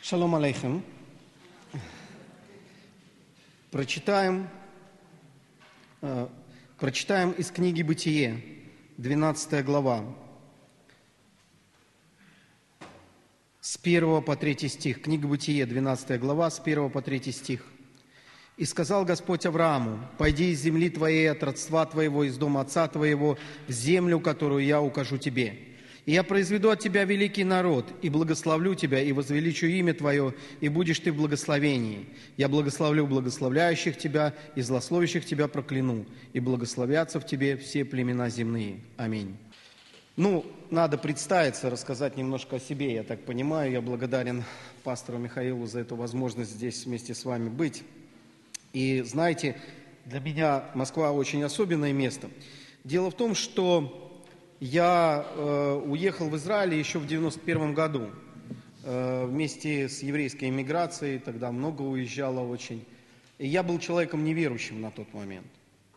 Шалом алейхем. Прочитаем из книги «Бытие», 12 глава, с 1 по 3 стих. Книга «Бытие», 12 глава, с 1 по 3 стих. «И сказал Господь Аврааму: пойди из земли твоей, от родства твоего, из дома отца твоего, в землю, которую я укажу тебе. И я произведу от тебя великий народ, и благословлю тебя, и возвеличу имя твое, и будешь ты в благословении. Я благословлю благословляющих тебя, и злословящих тебя прокляну, и благословятся в тебе все племена земные. Аминь». Надо представиться, рассказать немножко о себе, я так понимаю. Я благодарен пастору Михаилу за эту возможность здесь вместе с вами быть. И знаете, для меня Москва очень особенное место. Дело в том, что я уехал в Израиль еще в 1991 году вместе с еврейской эмиграцией, тогда много уезжало очень. И я был человеком неверующим на тот момент.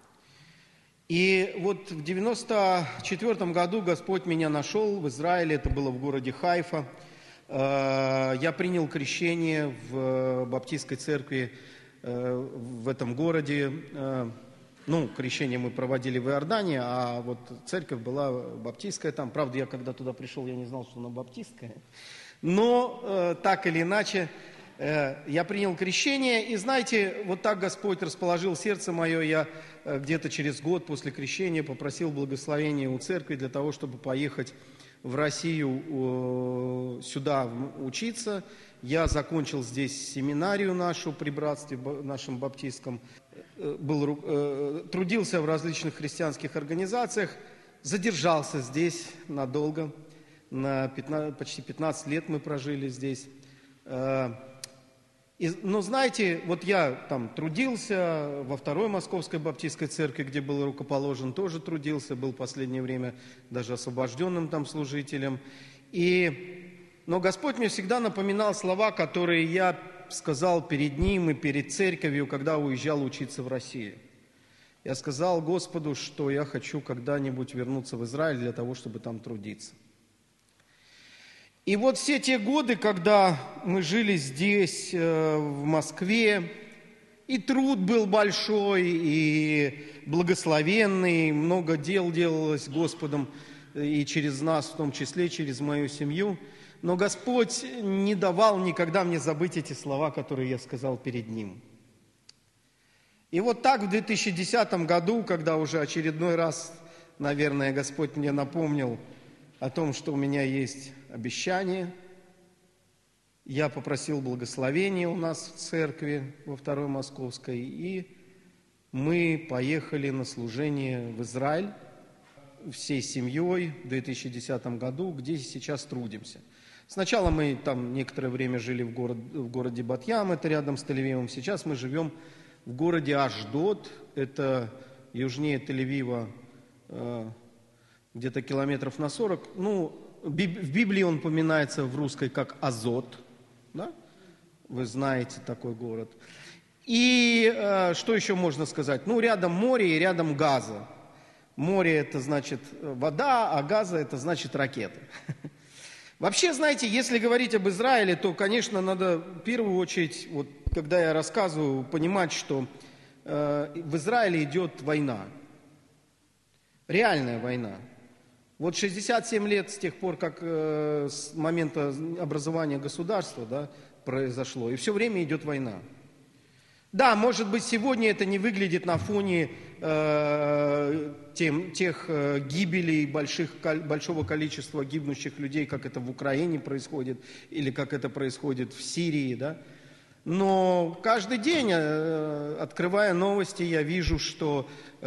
И вот в 1994 году Господь меня нашел в Израиле, это было в городе Хайфа. Я принял крещение в баптистской церкви в этом городе. Крещение мы проводили в Иордании, а вот церковь была баптистская там. Правда, я когда туда пришел, я не знал, что она баптистская. Но так или иначе, я принял крещение. И знаете, вот так Господь расположил сердце мое. Я где-то через год после крещения попросил благословения у церкви для того, чтобы поехать в Россию сюда учиться. Я закончил здесь семинарию нашу при братстве нашем баптистском, трудился в различных христианских организациях, задержался здесь надолго, почти 15 лет мы прожили здесь. Но знаете, вот я там трудился во второй Московской баптистской церкви, где был рукоположен, тоже трудился, был в последнее время даже освобожденным там служителем. Но Господь мне всегда напоминал слова, которые я сказал перед Ним и перед церковью, когда уезжал учиться в Россию. Я сказал Господу, что я хочу когда-нибудь вернуться в Израиль для того, чтобы там трудиться. И вот все те годы, когда мы жили здесь, в Москве, и труд был большой, и благословенный, много дел делалось Господом, и через нас, в том числе через мою семью. Но Господь не давал никогда мне забыть эти слова, которые я сказал перед Ним. И вот так в 2010 году, когда уже очередной раз, наверное, Господь мне напомнил о том, что у меня есть обещание, я попросил благословения у нас в церкви во второй Московской, и мы поехали на служение в Израиль всей семьей в 2010 году, где сейчас трудимся. Сначала мы там некоторое время жили в городе Бат-Ям, это рядом с Тель-Авивом. Сейчас мы живем в городе Ашдод, это южнее Тель-Авива, где-то километров на 40. В Библии он упоминается в русской как Азот, да? Вы знаете такой город. И что еще можно сказать? Рядом море и рядом Газа. Море это значит вода, а Газа это значит ракеты. Вообще, знаете, если говорить об Израиле, то, конечно, надо в первую очередь, вот когда я рассказываю, понимать, что в Израиле идет война. Реальная война. Вот 67 лет с тех пор, как с момента образования государства произошло, и все время идет война. Да, может быть, сегодня это не выглядит на фоне тех гибелей, большого количества гибнущих людей, как это в Украине происходит, или как это происходит в Сирии, да. Но каждый день, открывая новости, я вижу, что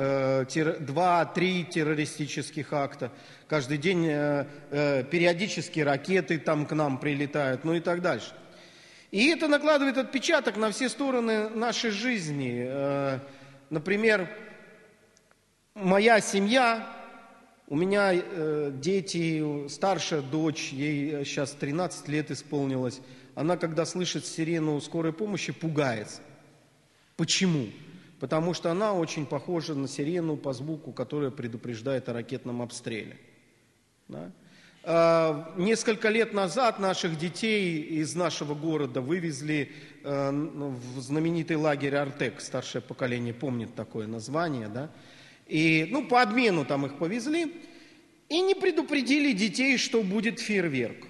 2-3 террористических акта. Каждый день периодически ракеты там к нам прилетают, и так дальше. И это накладывает отпечаток на все стороны нашей жизни. Например, моя семья, у меня дети, старшая дочь, ей сейчас 13 лет исполнилось. Она, когда слышит сирену скорой помощи, пугается. Почему? Потому что она очень похожа на сирену по звуку, которая предупреждает о ракетном обстреле. Да? Несколько лет назад наших детей из нашего города вывезли в знаменитый лагерь Артек. Старшее поколение помнит такое название, да? И, по обмену там их повезли. И не предупредили детей, что будет фейерверк.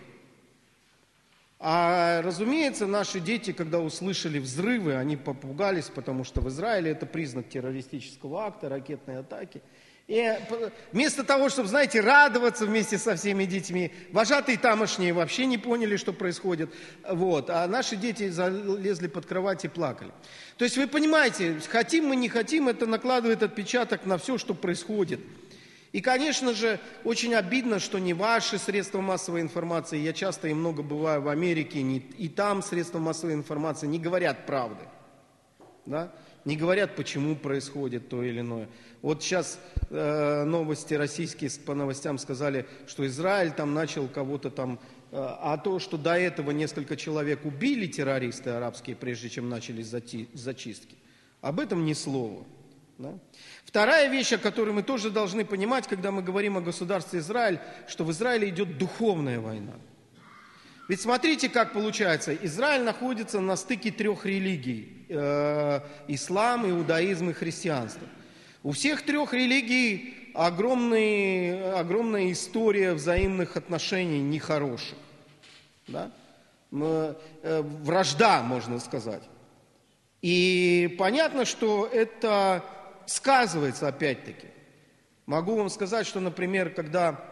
А, разумеется, наши дети, когда услышали взрывы, они попугались, потому что в Израиле это признак террористического акта, ракетной атаки. И вместо того, чтобы, знаете, радоваться вместе со всеми детьми, вожатые тамошние вообще не поняли, что происходит. А наши дети залезли под кровать и плакали. То есть вы понимаете, хотим мы, не хотим, это накладывает отпечаток на все, что происходит. И, конечно же, очень обидно, что не ваши средства массовой информации, я часто и много бываю в Америке, и там средства массовой информации не говорят правды. Да? Не говорят, почему происходит то или иное. Вот сейчас новости российские по новостям сказали, что Израиль там начал кого-то там... А то, что до этого несколько человек убили террористы арабские, прежде чем начались зачистки, об этом ни слова. Да? Вторая вещь, о которой мы тоже должны понимать, когда мы говорим о государстве Израиль, что в Израиле идет духовная война. Ведь смотрите, как получается. Израиль находится на стыке трех религий. Ислам, иудаизм и христианство. У всех трех религий огромная история взаимных отношений нехороших. Да? Вражда, можно сказать. И понятно, что это сказывается опять-таки. Могу вам сказать, что, например, когда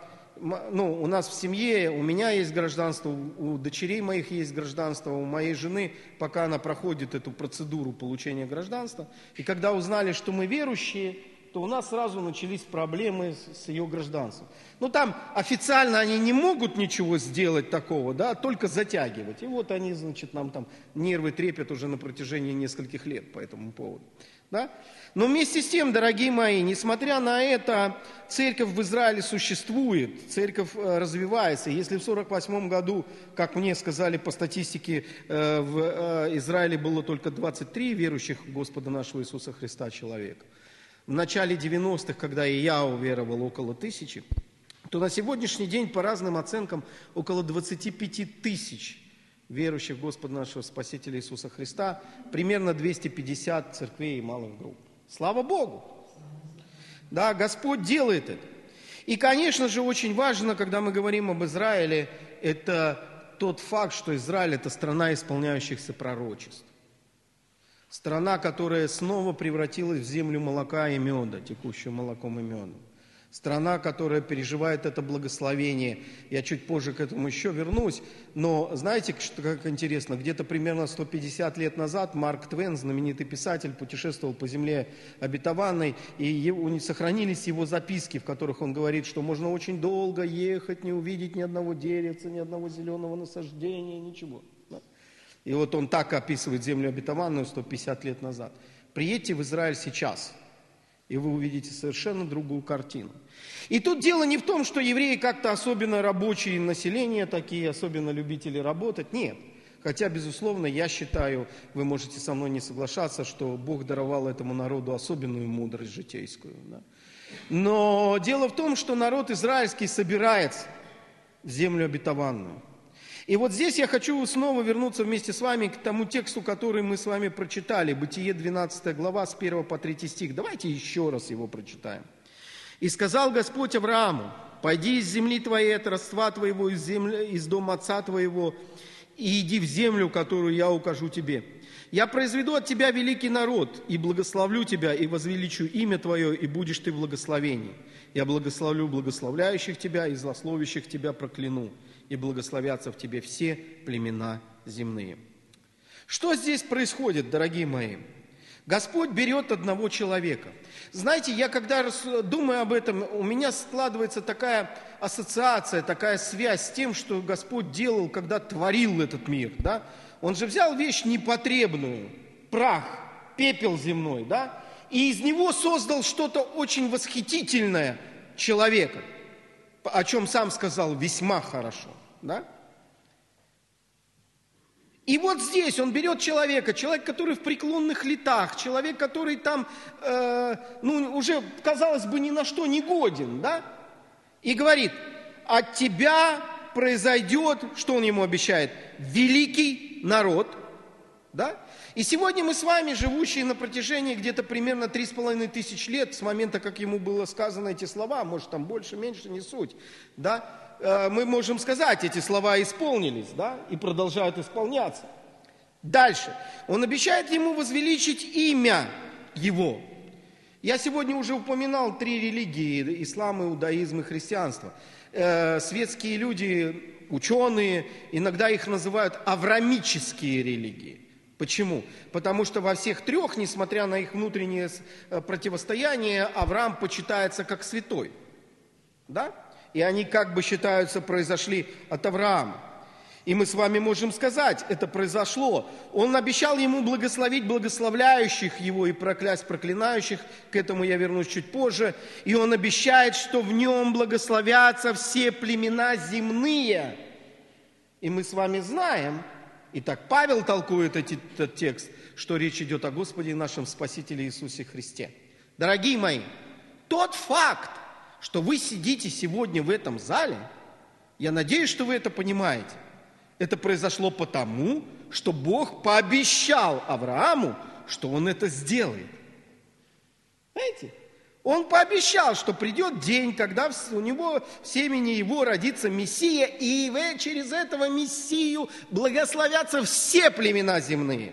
у нас в семье, у меня есть гражданство, у дочерей моих есть гражданство, у моей жены, пока она проходит эту процедуру получения гражданства. И когда узнали, что мы верующие, то у нас сразу начались проблемы с ее гражданством. Там официально они не могут ничего сделать такого, да, только затягивать. И вот они, нам там нервы трепят уже на протяжении нескольких лет по этому поводу. Да? Но вместе с тем, дорогие мои, несмотря на это, церковь в Израиле существует, церковь развивается. Если в 1948 году, как мне сказали по статистике, в Израиле было только 23 верующих в Господа нашего Иисуса Христа человека, в начале 90-х, когда и я уверовал, около 1000, то на сегодняшний день, по разным оценкам, около 25 тысяч верующих в Господа нашего Спасителя Иисуса Христа, примерно 250 церквей и малых групп. Слава Богу! Да, Господь делает это. И, конечно же, очень важно, когда мы говорим об Израиле, это тот факт, что Израиль – это страна исполняющихся пророчеств. Страна, которая снова превратилась в землю молока и меда, текущую молоком и медом. Страна, которая переживает это благословение. Я чуть позже к этому еще вернусь. Но знаете, как интересно, где-то примерно 150 лет назад Марк Твен, знаменитый писатель, путешествовал по земле обетованной, и сохранились его записки, в которых он говорит, что можно очень долго ехать, не увидеть ни одного деревца, ни одного зеленого насаждения, ничего. И вот он так описывает землю обетованную 150 лет назад. Приедьте в Израиль сейчас, и вы увидите совершенно другую картину. И тут дело не в том, что евреи как-то особенно рабочие население такие, особенно любители работать. Нет. Хотя, безусловно, я считаю, вы можете со мной не соглашаться, что Бог даровал этому народу особенную мудрость житейскую. Да? Но дело в том, что народ израильский собирается в землю обетованную. И вот здесь я хочу снова вернуться вместе с вами к тому тексту, который мы с вами прочитали. Бытие 12 глава с 1 по 3 стих. Давайте еще раз его прочитаем. «И сказал Господь Аврааму: пойди из земли твоей, от родства твоего, из дома отца твоего, и иди в землю, которую я укажу тебе. Я произведу от тебя великий народ, и благословлю тебя, и возвеличу имя твое, и будешь ты в благословении. Я благословлю благословляющих тебя, и злословящих тебя прокляну, и благословятся в тебе все племена земные». Что здесь происходит, дорогие мои? Господь берет одного человека. Знаете, я когда думаю об этом, у меня складывается такая ассоциация, такая связь с тем, что Господь делал, когда творил этот мир. Да? Он же взял вещь непотребную, прах, пепел земной, да? И из него создал что-то очень восхитительное человека, о чем сам сказал весьма хорошо. Да? И вот здесь он берет человека, человек, который в преклонных летах, человек, который там, уже, казалось бы, ни на что не годен, да? И говорит: от тебя произойдет, что он ему обещает? Великий народ, да? И сегодня мы с вами, живущие на протяжении где-то примерно 3500 лет, с момента, как ему было сказано эти слова, может там больше, меньше, не суть, да, мы можем сказать, эти слова исполнились, да, и продолжают исполняться. Дальше. Он обещает ему возвеличить имя его. Я сегодня уже упоминал 3 религии: ислам, иудаизм и христианство. Светские люди, ученые, иногда их называют авраамические религии. Почему? Потому что во всех 3, несмотря на их внутреннее противостояние, Авраам почитается как святой. Да? И они как бы считаются, произошли от Авраама. И мы с вами можем сказать, это произошло. Он обещал ему благословить благословляющих его и проклясть проклинающих. К этому я вернусь чуть позже. И он обещает, что в нем благословятся все племена земные. И мы с вами знаем, и так Павел толкует этот текст, что речь идет о Господе и нашем Спасителе Иисусе Христе. Дорогие мои, тот факт, что вы сидите сегодня в этом зале, я надеюсь, что вы это понимаете, это произошло потому, что Бог пообещал Аврааму, что он это сделает. Знаете? Он пообещал, что придет день, когда у него в семени его родится Мессия, и через этого Мессию благословятся все племена земные.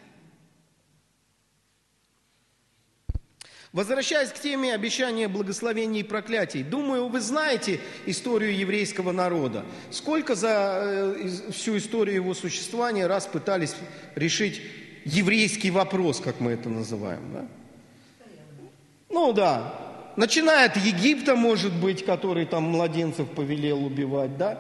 Возвращаясь к теме обещания благословений и проклятий, думаю, вы знаете историю еврейского народа. Сколько за всю историю его существования раз пытались решить еврейский вопрос, как мы это называем, да? Ну да, начиная от Египта, может быть, который там младенцев повелел убивать, да?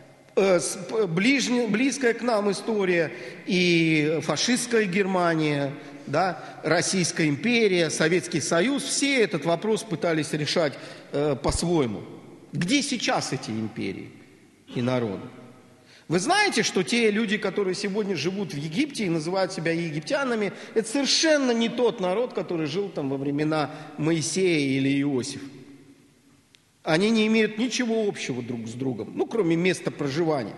Близкая к нам история и фашистская Германия, да? Российская империя, Советский Союз, все этот вопрос пытались решать по-своему. Где сейчас эти империи и народы? Вы знаете, что те люди, которые сегодня живут в Египте и называют себя египтянами, это совершенно не тот народ, который жил там во времена Моисея или Иосифа. Они не имеют ничего общего друг с другом, ну, кроме места проживания.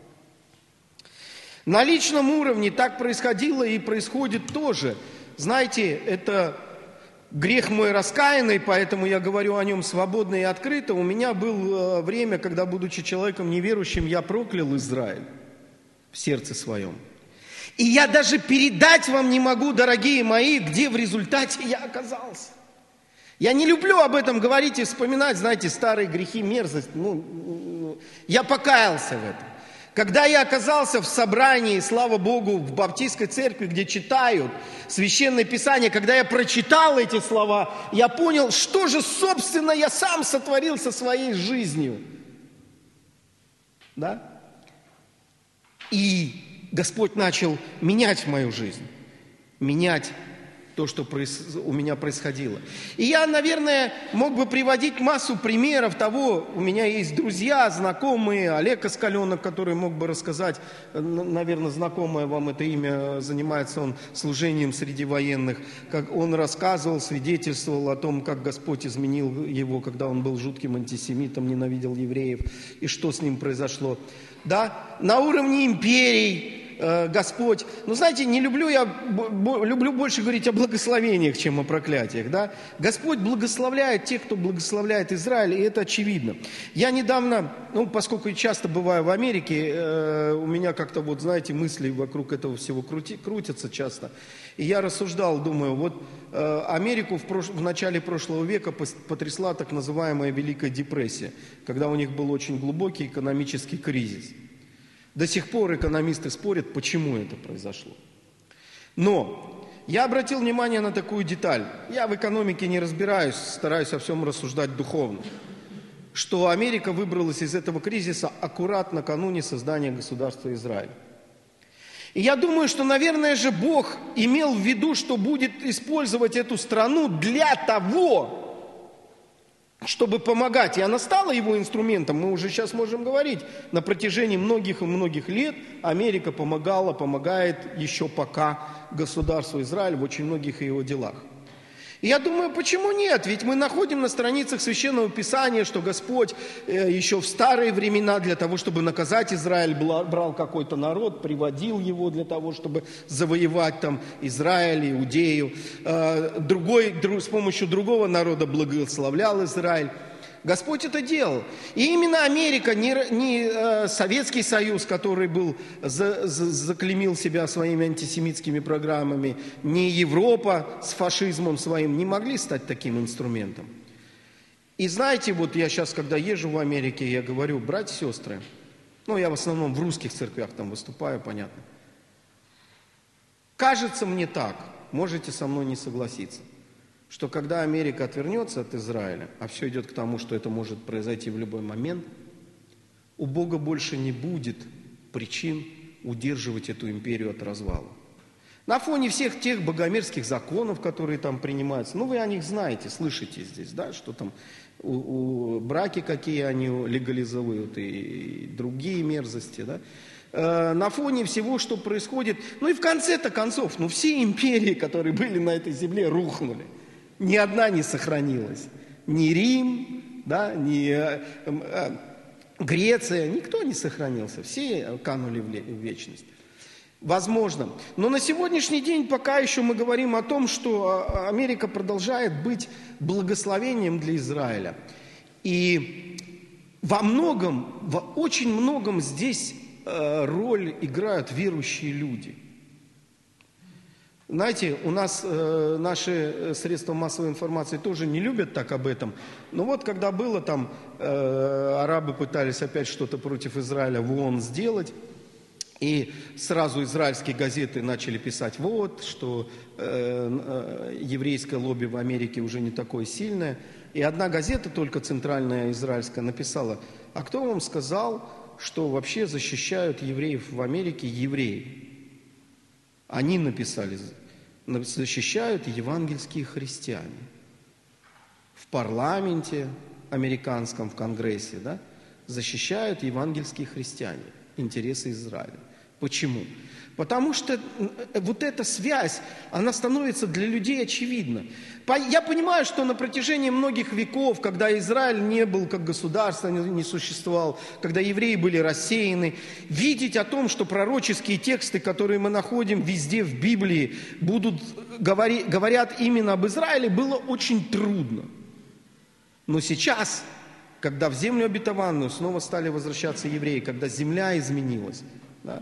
На личном уровне так происходило и происходит тоже. Знаете, это грех мой раскаянный, поэтому я говорю о нем свободно и открыто. У меня было время, когда, будучи человеком неверующим, я проклял Израиль в сердце своем. И я даже передать вам не могу, дорогие мои, где в результате я оказался. Я не люблю об этом говорить и вспоминать, знаете, старые грехи, мерзость. Я покаялся в этом. Когда я оказался в собрании, слава Богу, в баптистской церкви, где читают Священное Писание, когда я прочитал эти слова, я понял, что же, собственно, я сам сотворил со своей жизнью. Да? И Господь начал менять мою жизнь, менять то, что у меня происходило. И я, наверное, мог бы приводить массу примеров того. У меня есть друзья, знакомые, Олег Оскаленок, который мог бы рассказать, наверное, знакомое вам это имя, занимается он служением среди военных, как он рассказывал, свидетельствовал о том, как Господь изменил его, когда он был жутким антисемитом, ненавидел евреев, и что с ним произошло. Да? На уровне империй Господь, знаете, люблю больше говорить о благословениях, чем о проклятиях, да? Господь благословляет тех, кто благословляет Израиль, и это очевидно. Я недавно, поскольку часто бываю в Америке, у меня как-то, знаете, мысли вокруг этого всего крутятся часто, и я рассуждал, думаю, Америку в начале прошлого века потрясла так называемая Великая депрессия, когда у них был очень глубокий экономический кризис. До сих пор экономисты спорят, почему это произошло. Но я обратил внимание на такую деталь. Я в экономике не разбираюсь, стараюсь о всем рассуждать духовно. Что Америка выбралась из этого кризиса аккурат накануне создания государства Израиль. И я думаю, что, наверное же, Бог имел в виду, что будет использовать эту страну для того, чтобы помогать. И она стала его инструментом. Мы уже сейчас можем говорить. На протяжении многих и многих лет Америка помогает еще пока государству Израиль в очень многих его делах. И я думаю, почему нет? Ведь мы находим на страницах Священного Писания, что Господь еще в старые времена для того, чтобы наказать Израиль, брал какой-то народ, приводил его для того, чтобы завоевать там Израиль, Иудею. С помощью другого народа благословлял Израиль. Господь это делал. И именно Америка, не Советский Союз, который заклеймил себя своими антисемитскими программами, не Европа с фашизмом своим не могли стать таким инструментом. И знаете, вот я сейчас, когда езжу в Америке, я говорю, братья и сестры, я в основном в русских церквях там выступаю, понятно. Кажется мне так, можете со мной не согласиться, что когда Америка отвернется от Израиля, а все идет к тому, что это может произойти в любой момент, у Бога больше не будет причин удерживать эту империю от развала. На фоне всех тех богомерзких законов, которые там принимаются, вы о них знаете, слышите здесь, да, что там браки, какие они легализуют и другие мерзости, да. На фоне всего, что происходит, и в конце-то концов, все империи, которые были на этой земле, рухнули. Ни одна не сохранилась. Ни Рим, да, ни Греция, никто не сохранился. Все канули в вечность. Возможно. Но на сегодняшний день пока еще мы говорим о том, что Америка продолжает быть благословением для Израиля. И в очень многом здесь роль играют верующие люди. Знаете, у нас наши средства массовой информации тоже не любят так об этом. Но когда было там, арабы пытались опять что-то против Израиля в ООН сделать, и сразу израильские газеты начали писать, что еврейское лобби в Америке уже не такое сильное. И одна газета, только центральная израильская, написала, а кто вам сказал, что вообще защищают евреев в Америке евреи? Они написали, защищают евангельские христиане. В парламенте американском, в Конгрессе, да, защищают евангельские христиане интересы Израиля. Почему? Потому что вот эта связь, она становится для людей очевидна. Я понимаю, что на протяжении многих веков, когда Израиль не был как государство, не существовал, когда евреи были рассеяны, видеть о том, что пророческие тексты, которые мы находим везде в Библии, говорят именно об Израиле, было очень трудно. Но сейчас, когда в землю обетованную снова стали возвращаться евреи, когда земля изменилась, да,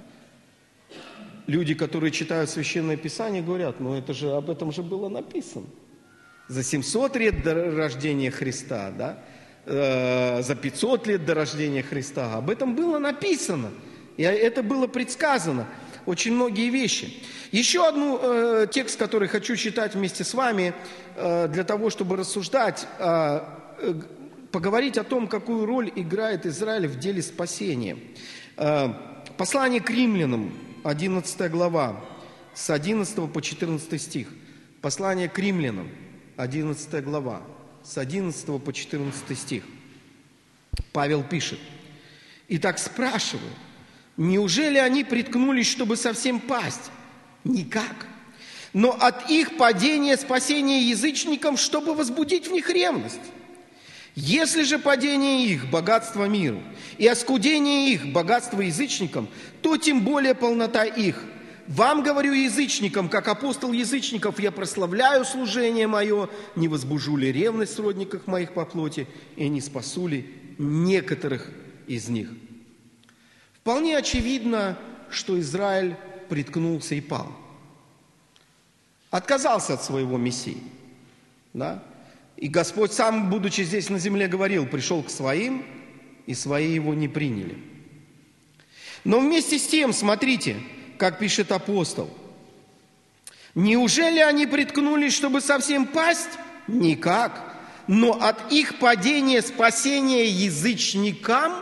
люди, которые читают Священное Писание, говорят, об этом же было написано. За 700 лет до рождения Христа, да, за 500 лет до рождения Христа. Об этом было написано. И это было предсказано. Очень многие вещи. Еще один текст, который хочу читать вместе с вами, для того, чтобы рассуждать, поговорить о том, какую роль играет Израиль в деле спасения. Послание к римлянам, 11 глава, с 11 по 14 стих. Послание к римлянам, 11 глава, с 11 по 14 стих. Павел пишет. «Итак, спрашиваю, неужели они приткнулись, чтобы совсем пасть? Никак. Но от их падения спасение язычникам, чтобы возбудить в них ревность. Если же падение их – богатство миру, и оскудение их – богатство язычникам, то тем более полнота их. Вам, говорю, язычникам, как апостол язычников, я прославляю служение мое, не возбужу ли ревность в родниках моих по плоти, и не спасу ли некоторых из них». Вполне очевидно, что Израиль приткнулся и пал. Отказался от своего Мессии. Да? И Господь сам, будучи здесь на земле, говорил, пришел к своим, и свои его не приняли. Но вместе с тем, смотрите, как пишет апостол, неужели они приткнулись, чтобы совсем пасть? Никак. Но от их падения спасение язычникам,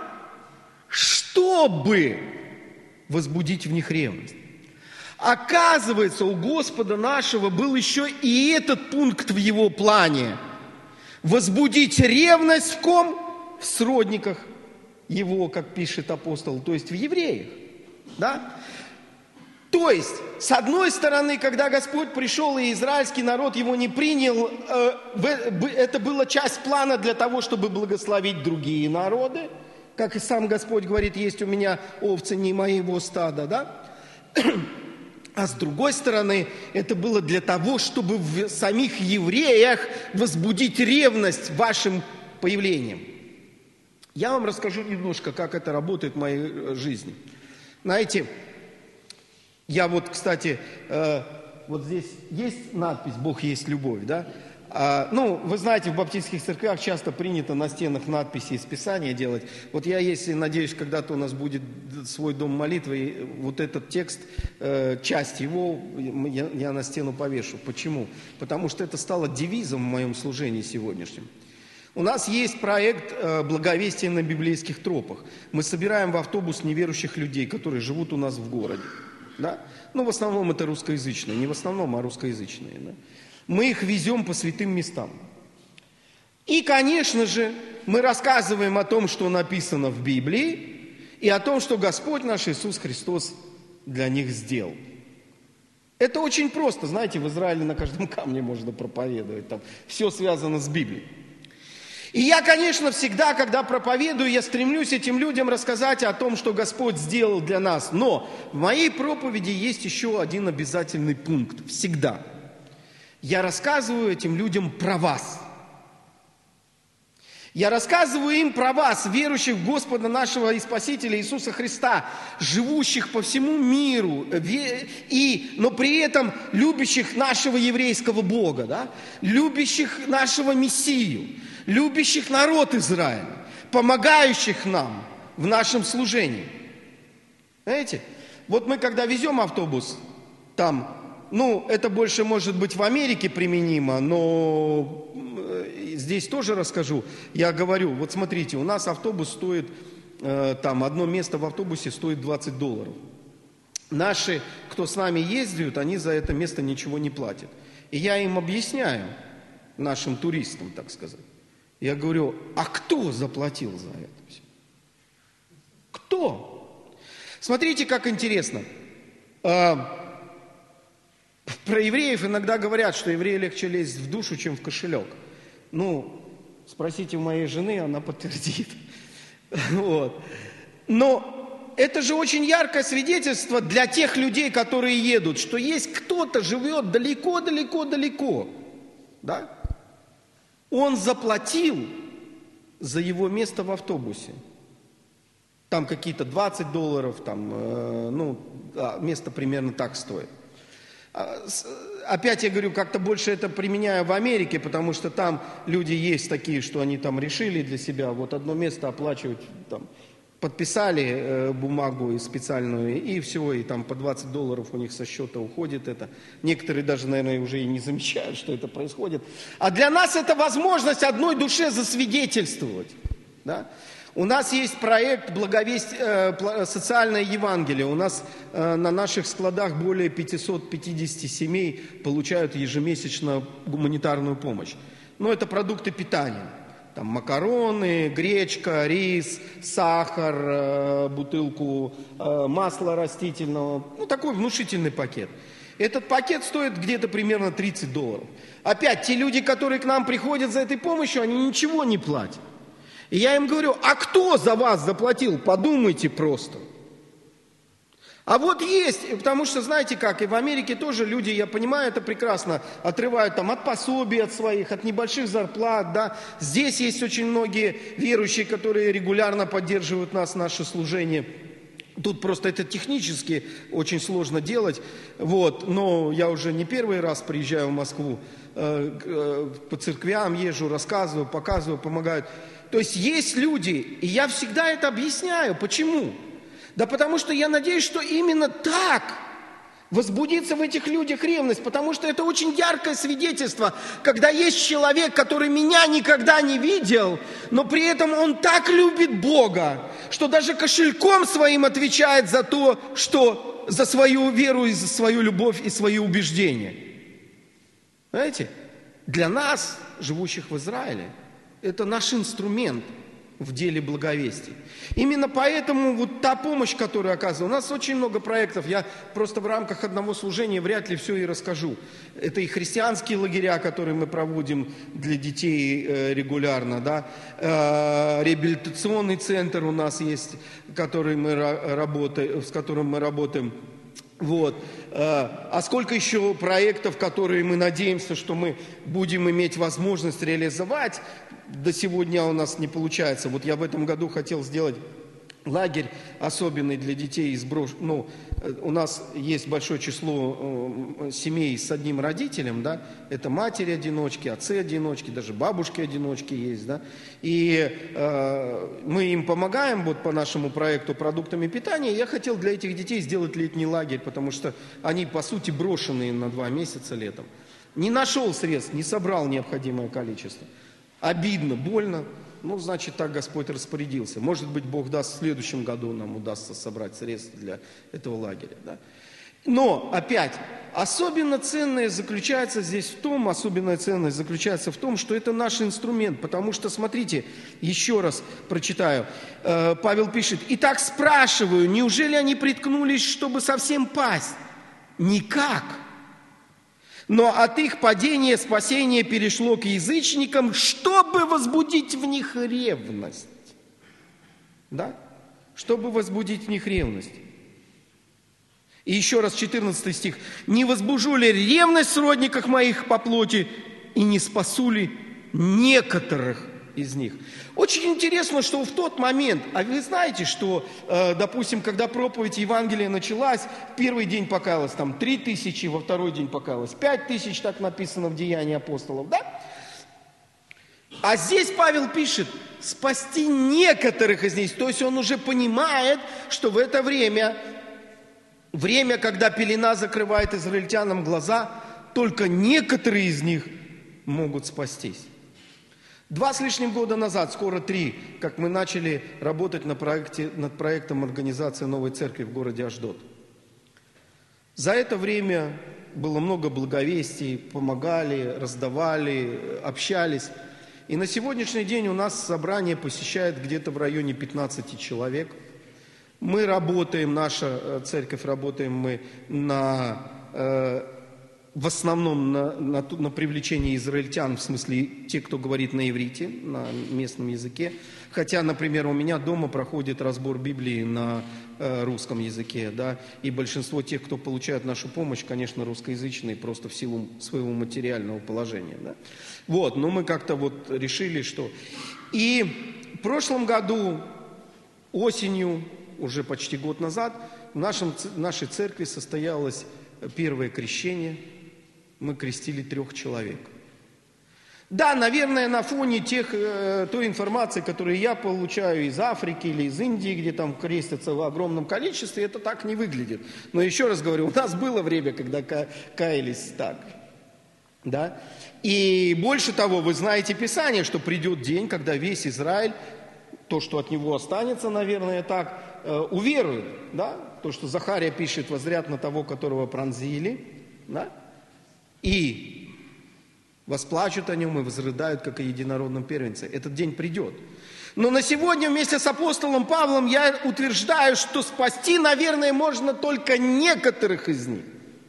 чтобы возбудить в них ревность. Оказывается, у Господа нашего был еще и этот пункт в его плане. Возбудить ревность в ком? В сродниках его, как пишет апостол, то есть в евреях. Да? То есть, с одной стороны, когда Господь пришел и израильский народ его не принял, это была часть плана для того, чтобы благословить другие народы. Как и сам Господь говорит, есть у меня овцы не моего стада, да? А с другой стороны, это было для того, чтобы в самих евреях возбудить ревность вашим появлением. Я вам расскажу немножко, как это работает в моей жизни. Знаете, я вот, кстати, вот здесь есть надпись «Бог есть любовь», да? Вы знаете, в баптистских церквях часто принято на стенах надписи из Писания делать. Вот я, если надеюсь, когда-то у нас будет свой дом молитвы, вот этот текст, часть его я на стену повешу. Почему? Потому что это стало девизом в моем служении сегодняшнем. У нас есть проект «Благовестие на библейских тропах». Мы собираем в автобус неверующих людей, которые живут у нас в городе. Да? В основном это русскоязычные, не в основном, а русскоязычные. Да? Мы их везем по святым местам. И, конечно же, мы рассказываем о том, что написано в Библии, и о том, что Господь наш Иисус Христос для них сделал. Это очень просто. Знаете, в Израиле на каждом камне можно проповедовать. Там все связано с Библией. И я, конечно, всегда, когда проповедую, я стремлюсь этим людям рассказать о том, что Господь сделал для нас. Но в моей проповеди есть еще один обязательный пункт. Всегда. Я рассказываю этим людям про вас. Я рассказываю им про вас, верующих в Господа нашего и Спасителя Иисуса Христа, живущих по всему миру, но при этом любящих нашего еврейского Бога, да? Любящих нашего Мессию, любящих народ Израиля, помогающих нам в нашем служении. Знаете, вот мы когда везем автобус, там, это больше может быть в Америке применимо, но здесь тоже расскажу. Я говорю, вот смотрите, у нас автобус стоит, одно место в автобусе стоит $20. Наши, кто с нами ездят, они за это место ничего не платят. И я им объясняю, нашим туристам, так сказать. Я говорю, а кто заплатил за это все? Кто? Смотрите, как интересно. Про евреев иногда говорят, что евреи легче лезть в душу, чем в кошелек. Спросите у моей жены, она подтвердит. Вот. Но это же очень яркое свидетельство для тех людей, которые едут, что есть кто-то живет далеко-далеко-далеко. Да? Он заплатил за его место в автобусе. Там какие-то $20, место примерно так стоит. Опять я говорю, как-то больше это применяю в Америке, потому что там люди есть такие, что они там решили для себя вот одно место оплачивать, там, подписали бумагу специальную, и все, и там по $20 у них со счета уходит это. Некоторые даже, наверное, уже и не замечают, что это происходит. А для нас это возможность одной душе засвидетельствовать. Да? У нас есть проект «Социальное Евангелие». У нас на наших складах более 550 семей получают ежемесячно гуманитарную помощь. Это продукты питания. Там макароны, гречка, рис, сахар, бутылку масла растительного. Такой внушительный пакет. Этот пакет стоит где-то примерно $30. Опять, те люди, которые к нам приходят за этой помощью, они ничего не платят. И я им говорю, а кто за вас заплатил? Подумайте просто. А вот есть, потому что, знаете как, и в Америке тоже люди, я понимаю, это прекрасно, отрывают от пособий от своих, от небольших зарплат, да. Здесь есть очень многие верующие, которые регулярно поддерживают нас, наше служение. Тут просто это технически очень сложно делать, но я уже не первый раз приезжаю в Москву, по церквям езжу, рассказываю, показываю, помогают. То есть есть люди, и я всегда это объясняю. Почему? Да потому что я надеюсь, что именно так возбудится в этих людях ревность, потому что это очень яркое свидетельство, когда есть человек, который меня никогда не видел, но при этом он так любит Бога, что даже кошельком своим отвечает за то, что за свою веру и за свою любовь и свои убеждения. Знаете, для нас, живущих в Израиле, это наш инструмент в деле благовестия. Именно поэтому вот та помощь, которую оказываю, у нас очень много проектов, я просто в рамках одного служения вряд ли все и расскажу. Это и христианские лагеря, которые мы проводим для детей регулярно, да, реабилитационный центр у нас есть, с которым мы работаем. Вот. А сколько еще проектов, которые мы надеемся, что мы будем иметь возможность реализовать, до сегодня у нас не получается. Вот я в этом году хотел сделать лагерь особенный для детей из брошенных. У нас есть большое число семей с одним родителем, да, это матери-одиночки, отцы-одиночки, даже бабушки-одиночки есть, да, и мы им помогаем вот по нашему проекту продуктами питания. Я хотел для этих детей сделать летний лагерь, потому что они, по сути, брошенные на 2 месяца летом. Не нашел средств, не собрал необходимое количество. Обидно, больно. Ну, значит, так Господь распорядился. Может быть, Бог даст, в следующем году нам удастся собрать средства для этого лагеря. Да? Но, опять, особенная ценность заключается в том, что это наш инструмент. Потому что, смотрите, еще раз прочитаю. Павел пишет: «Итак спрашиваю, неужели они приткнулись, чтобы совсем пасть? Никак. Но от их падения спасение перешло к язычникам, чтобы возбудить в них ревность». Да? Чтобы возбудить в них ревность. И еще раз 14 стих. «Не возбужу ли ревность в сродниках моих по плоти, и не спасу ли некоторых из них?» Очень интересно, что в тот момент, а вы знаете, что, допустим, когда проповедь Евангелия началась, в первый день покаялось там 3000, во второй день покаялось 5000, так написано в Деянии апостолов, да? А здесь Павел пишет: спасти некоторых из них. То есть он уже понимает, что в это время, когда пелена закрывает израильтянам глаза, только некоторые из них могут спастись. 2 с лишним года назад, скоро 3, как мы начали работать над проектом организации новой церкви в городе Ашдод. За это время было много благовестий, помогали, раздавали, общались. И на сегодняшний день у нас собрание посещает где-то в районе 15 человек. Мы работаем, наша церковь, работаем мы в основном на привлечение израильтян, в смысле те, кто говорит на иврите, на местном языке. Хотя, например, у меня дома проходит разбор Библии на русском языке, да, и большинство тех, кто получает нашу помощь, конечно, русскоязычные, просто в силу своего материального положения, да. Вот, но мы как-то вот решили, что... И в прошлом году, осенью, уже почти год назад, в нашей церкви состоялось первое крещение. Мы крестили 3 человек. Да, наверное, на фоне той информации, которую я получаю из Африки или из Индии, где там крестятся в огромном количестве, это так не выглядит. Но еще раз говорю, у нас было время, когда каялись так. Да? И больше того, вы знаете Писание, что придет день, когда весь Израиль, то, что от него останется, наверное, так, уверует. Да? То, что Захария пишет: «Воззрят на того, которого пронзили». Да? И восплачут о нем и возрыдают, как о единородном первенце. Этот день придет. Но на сегодня вместе с апостолом Павлом я утверждаю, что спасти, наверное, можно только некоторых из них.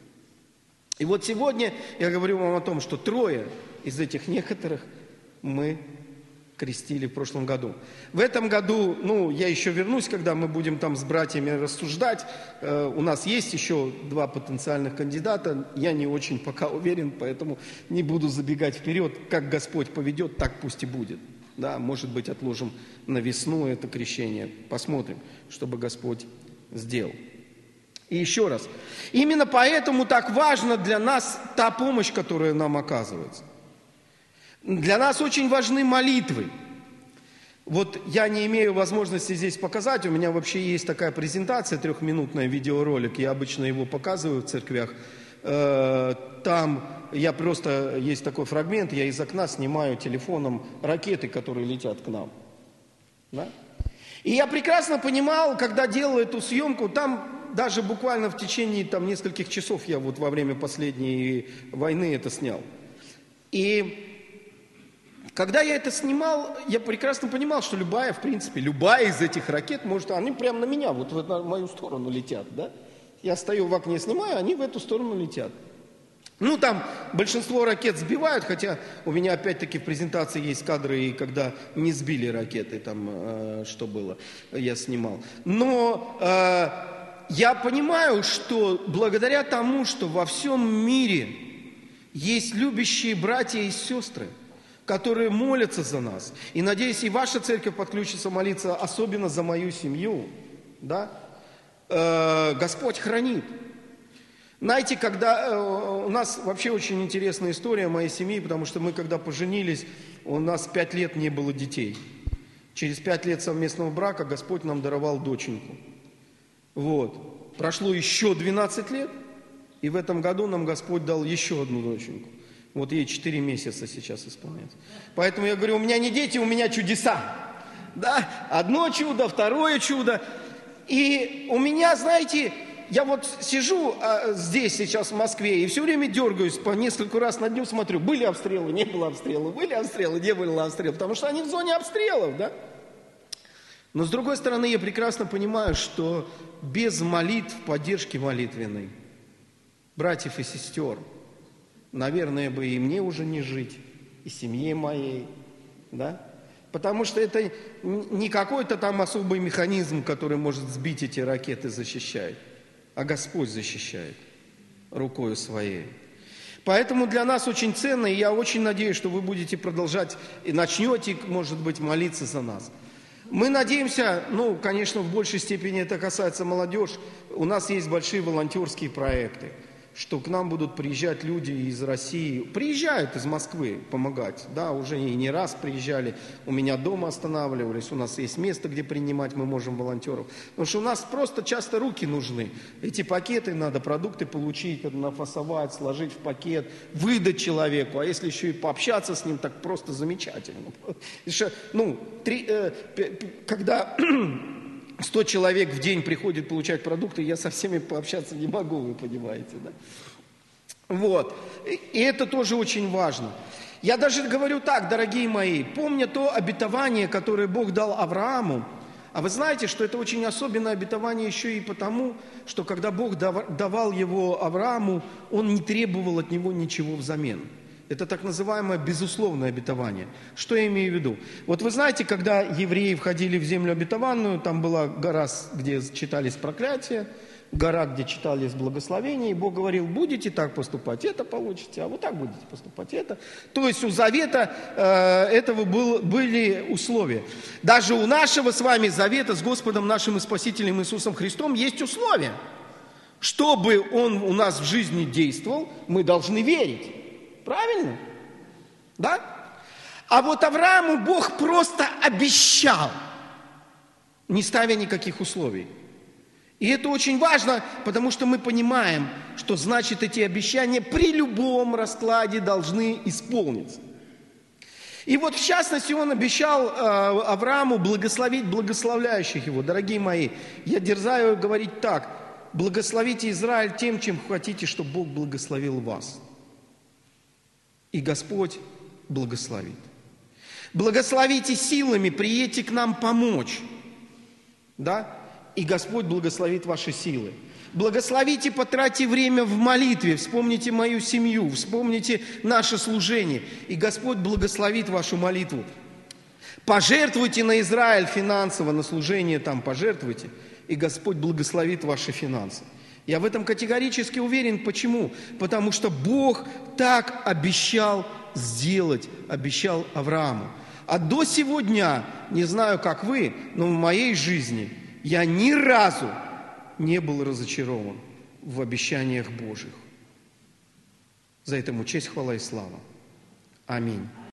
И вот сегодня я говорю вам о том, что 3 из этих некоторых мы крестили в прошлом году. В этом году, я еще вернусь, когда мы будем там с братьями рассуждать. У нас есть еще 2 потенциальных кандидата. Я не очень пока уверен, поэтому не буду забегать вперед. Как Господь поведет, так пусть и будет. Да, может быть, отложим на весну это крещение. Посмотрим, что бы Господь сделал. И еще раз. Именно поэтому так важна для нас та помощь, которая нам оказывается. Для нас очень важны молитвы. Вот я не имею возможности здесь показать, у меня вообще есть такая презентация, 3-минутный видеоролик, я обычно его показываю в церквях. Там есть такой фрагмент, я из окна снимаю телефоном ракеты, которые летят к нам. Да? И я прекрасно понимал, когда делал эту съемку, там даже буквально в течение нескольких часов, я вот во время последней войны это снял. И Когда я это снимал, я прекрасно понимал, что любая, в принципе, любая из этих ракет может, они прямо на меня, вот в мою сторону летят, да? Я стою в окне, снимаю, они в эту сторону летят. Ну, там большинство ракет сбивают, хотя у меня опять-таки в презентации есть кадры, и когда не сбили ракеты, там, что было, я снимал. Но я понимаю, что благодаря тому, что во всем мире есть любящие братья и сестры, которые молятся за нас. И, надеюсь, и ваша церковь подключится молиться, особенно за мою семью. Да? Господь хранит. Знаете, когда у нас вообще очень интересная история моей семьи, потому что мы, когда поженились, у нас 5 лет не было детей. Через 5 лет совместного брака Господь нам даровал доченьку. Вот. Прошло еще 12 лет, и в этом году нам Господь дал еще одну доченьку. Вот ей 4 месяца сейчас исполняется. Поэтому я говорю, у меня не дети, у меня чудеса. Да? Одно чудо, второе чудо. И у меня, знаете, я вот сижу здесь сейчас в Москве и все время дергаюсь, по несколько раз на дню смотрю, были обстрелы, не было обстрелов, были обстрелы, не было обстрелов, потому что они в зоне обстрелов, да? Но с другой стороны, я прекрасно понимаю, что без молитв, поддержки молитвенной, братьев и сестер, наверное, бы и мне уже не жить, и семье моей, да? Потому что это не какой-то там особый механизм, который может сбить эти ракеты, защищает, а Господь защищает рукою своей. Поэтому для нас очень ценно, и я очень надеюсь, что вы будете продолжать и начнете, может быть, молиться за нас. Мы надеемся, ну, конечно, в большей степени это касается молодежи, у нас есть большие волонтерские проекты, что к нам будут приезжать люди из России, приезжают из Москвы помогать, да, уже и не раз приезжали, у меня дома останавливались, у нас есть место, где принимать мы можем волонтеров, потому что у нас просто часто руки нужны, эти пакеты надо, продукты получить, нафасовать, сложить в пакет, выдать человеку, а если еще и пообщаться с ним, так просто замечательно. Ну, когда 100 человек в день приходит получать продукты, я со всеми пообщаться не могу, вы понимаете, да? Вот. И это тоже очень важно. Я даже говорю так, дорогие мои, помня то обетование, которое Бог дал Аврааму, а вы знаете, что это очень особенное обетование еще и потому, что когда Бог давал его Аврааму, Он не требовал от него ничего взамен. Это так называемое безусловное обетование. Что я имею в виду? Вот вы знаете, когда евреи входили в землю обетованную, там была гора, где читались проклятия, гора, где читались благословения, и Бог говорил, будете так поступать, это получите, а вот так будете поступать, это. То есть у завета этого были условия. Даже у нашего с вами завета с Господом нашим и Спасителем Иисусом Христом есть условия. Чтобы Он у нас в жизни действовал, мы должны верить. Правильно? Да? А вот Аврааму Бог просто обещал, не ставя никаких условий. И это очень важно, потому что мы понимаем, что значит эти обещания при любом раскладе должны исполниться. И вот в частности он обещал Аврааму благословить благословляющих его. Дорогие мои, я дерзаю говорить так, благословите Израиль тем, чем хотите, чтобы Бог благословил вас. И Господь благословит. Благословите силами, приедьте к нам помочь. Да? И Господь благословит ваши силы. Благословите, потратьте время в молитве, вспомните мою семью, вспомните наше служение. И Господь благословит вашу молитву. Пожертвуйте на Израиль финансово, на служение там пожертвуйте. И Господь благословит ваши финансы. Я в этом категорически уверен. Почему? Потому что Бог так обещал сделать, обещал Аврааму. А до сего дня, не знаю, как вы, но в моей жизни я ни разу не был разочарован в обещаниях Божьих. За это ему честь, хвала и слава. Аминь.